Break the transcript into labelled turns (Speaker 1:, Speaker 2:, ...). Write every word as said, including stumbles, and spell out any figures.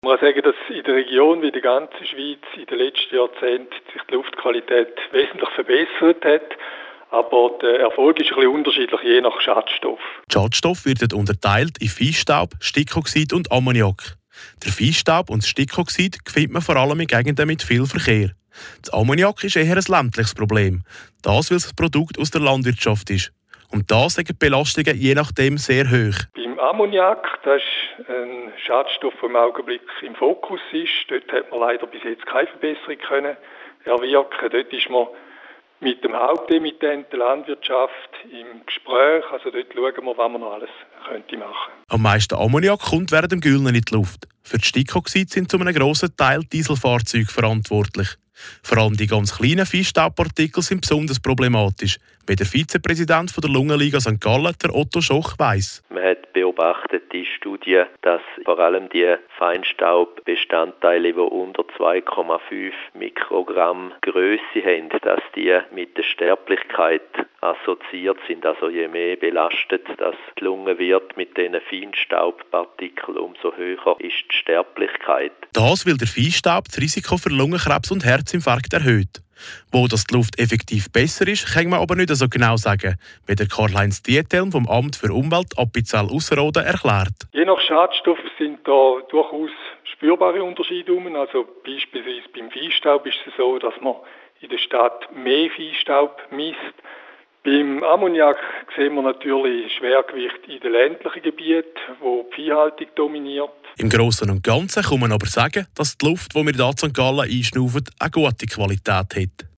Speaker 1: Man kann sagen, dass in der Region wie in der ganzen Schweiz in den letzten Jahrzehnten sich die Luftqualität wesentlich verbessert hat. Aber der Erfolg ist ein bisschen unterschiedlich, je nach Schadstoff.
Speaker 2: Die Schadstoffe werden unterteilt in Feinstaub, Stickoxid und Ammoniak. Der Feinstaub und das Stickoxid findet man vor allem in Gegenden mit viel Verkehr. Das Ammoniak ist eher ein ländliches Problem. Das, weil es ein Produkt aus der Landwirtschaft ist. Und da sind die Belastungen je nachdem sehr hoch.
Speaker 1: Beim Ammoniak, das ist ein Schadstoff, der im Augenblick im Fokus ist. Dort hat man leider bis jetzt keine Verbesserung können erwirken. Dort ist man mit dem Hauptemittent der Landwirtschaft im Gespräch. Also dort schauen wir, was man noch alles könnte machen.
Speaker 2: Am meisten Ammoniak kommt während dem Güllen in die Luft. Für das Stickoxid sind zu einem grossen Teil Dieselfahrzeuge verantwortlich. Vor allem die ganz kleinen Feinstaubpartikel sind besonders problematisch, wie der Vizepräsident der Lungenliga Sankt Gallen, der Otto Schoch, weiss.
Speaker 3: Man hat beobachtet in Studien, dass vor allem die Feinstaubbestandteile, die unter zwei Komma fünf Mikrogramm Größe haben, dass die mit der Sterblichkeit assoziiert sind. Also je mehr belastet das die Lunge wird mit diesen Feinstaubpartikeln, umso höher ist die Sterblichkeit.
Speaker 2: Das, weil der Feinstaub das Risiko für Lungenkrebs und Herzinfarkt erhöht. Wo das die Luft effektiv besser ist, kann man aber nicht so genau sagen, wie der Karl-Heinz Diethelm vom Amt für Umwelt Appenzell-Ausserrhoden erklärt.
Speaker 1: Je nach Schadstoff sind da durchaus spürbare Unterschiede herum. Also beispielsweise beim Feinstaub ist es so, dass man in der Stadt mehr Feinstaub misst. Beim Ammoniak sehen wir natürlich Schwergewicht in den ländlichen Gebieten, wo die Viehhaltung dominiert.
Speaker 2: Im Grossen und Ganzen kann man aber sagen, dass die Luft, die wir hier in Sankt Gallen einschnaufen, eine gute Qualität hat.